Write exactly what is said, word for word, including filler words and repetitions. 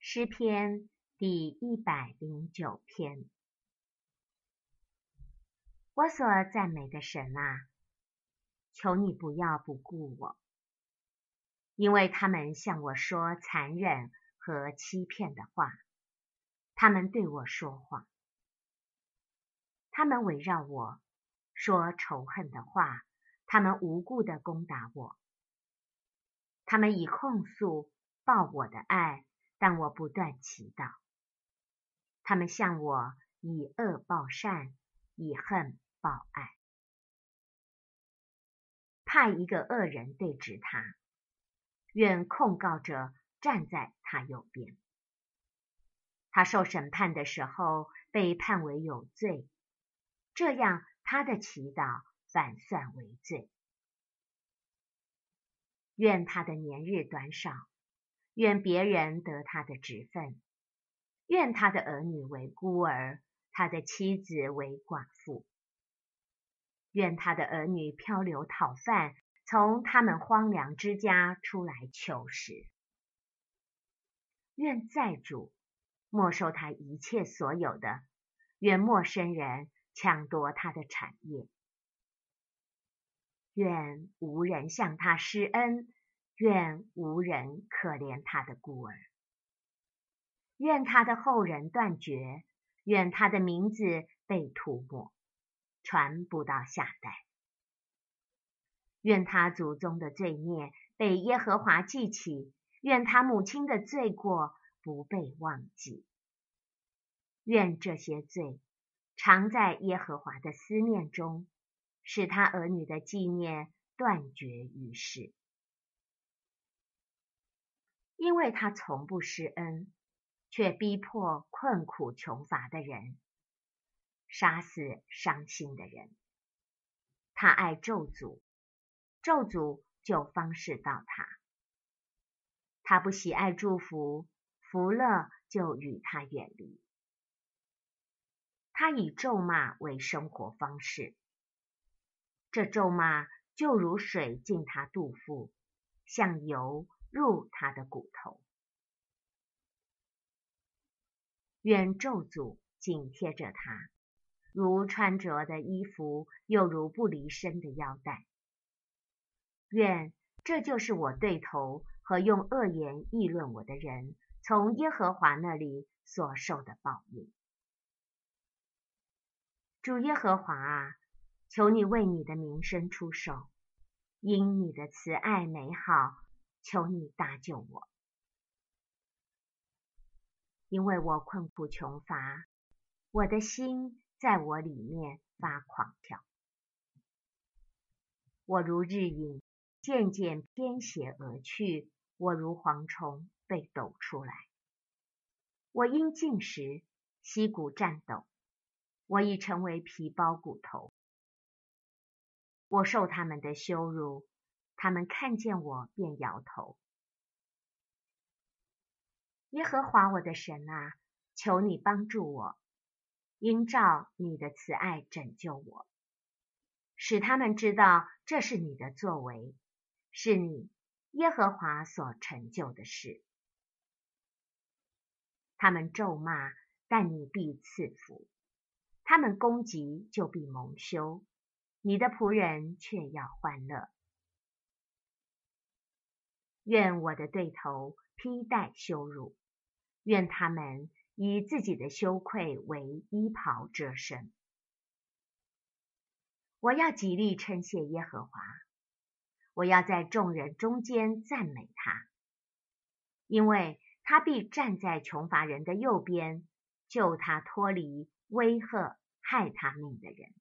诗篇第一百零九篇。我所赞美的神啊，求你不要不顾我，因为他们向我说残忍和欺骗的话，他们对我说谎，他们围绕我说仇恨的话，他们无故地攻打我，他们以控诉报我的爱，但我不断祈祷。他们向我以恶报善，以恨报爱。派一个恶人对峙他，愿控告者站在他右边。他受审判的时候被判为有罪，这样他的祈祷反算为罪。愿他的年日短少，愿别人得他的职分，愿他的儿女为孤儿，他的妻子为寡妇。愿他的儿女漂流讨饭，从他们荒凉之家出来求食。愿债主没收他一切所有的，愿陌生人抢夺他的产业。愿无人向他施恩，愿无人可怜他的孤儿。愿他的后人断绝，愿他的名字被涂抹，传不到下代。愿他祖宗的罪孽被耶和华记起，愿他母亲的罪过不被忘记。愿这些罪常在耶和华的思念中，使他儿女的纪念断绝于世。因为他从不施恩，却逼迫困苦穷乏的人，杀死伤心的人。他爱咒诅，咒诅就方式到他。他不喜爱祝福，福乐就与他远离。他以咒骂为生活方式，这咒骂就如水进他肚腹，像油入他的骨头。愿咒诅紧贴着他，如穿着的衣服，又如不离身的腰带。愿这就是我对头和用恶言议论我的人从耶和华那里所受的报应。主耶和华啊，求你为你的名声出手，因你的慈爱美好，求你搭救我。因为我困苦穷乏，我的心在我里面发狂跳。我如日影，渐渐偏斜而去，我如蝗虫被抖出来。我因进食，膝骨颤抖，我已成为皮包骨头。我受他们的羞辱，他们看见我便摇头。耶和华我的神啊，求你帮助我，应照你的慈爱拯救我，使他们知道这是你的作为，是你耶和华所成就的事。他们咒骂，但你必赐福；他们攻击，就必蒙羞。你的仆人却要欢乐。愿我的对头披戴羞辱，愿他们以自己的羞愧为衣袍遮身。我要极力称谢耶和华，我要在众人中间赞美他，因为他必站在穷乏人的右边，救他脱离威吓害他命的人。